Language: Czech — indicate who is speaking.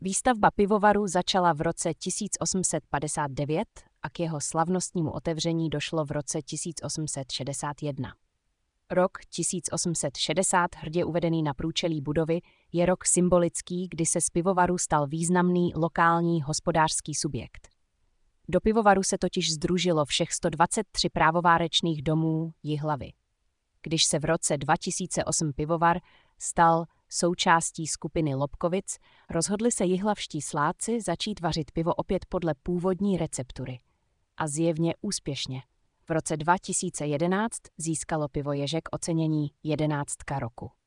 Speaker 1: Výstavba pivovaru začala v roce 1859 a k jeho slavnostnímu otevření došlo v roce 1861. Rok 1860, hrdě uvedený na průčelí budovy, je rok symbolický, kdy se z pivovaru stal významný lokální hospodářský subjekt. Do pivovaru se totiž sdružilo všech 123 právovárečných domů Jihlavy. Když se v roce 2008 pivovar stal součástí skupiny Lobkovic, rozhodli se jihlavští sládci začít vařit pivo opět podle původní receptury. A zjevně úspěšně. V roce 2011 získalo pivo Ježek ocenění 11 roku.